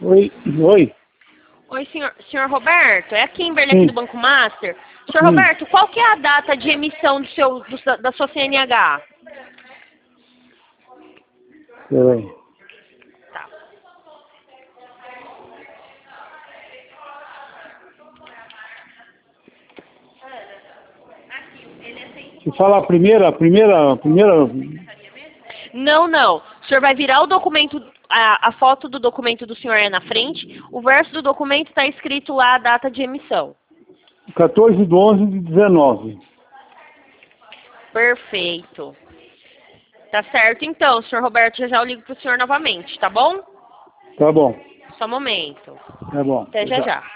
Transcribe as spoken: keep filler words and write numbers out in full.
Oi, oi. Oi, senhor, senhor Roberto, é a Kimberly aqui Sim. do Banco Master. Senhor Sim. Roberto, qual que é a data de emissão do seu, do- da sua C N H? Peraí. Tá. Você fala a primeira, a primeira, a primeira... Não, não. O senhor vai virar o documento, a, a foto do documento do senhor é na frente, o verso do documento está escrito lá a data de emissão. quatorze de onze de dezenove. Perfeito. Tá certo então, senhor Roberto, já já eu ligo pro senhor novamente, tá bom? Tá bom. Só um momento. Tá bom. Até já já.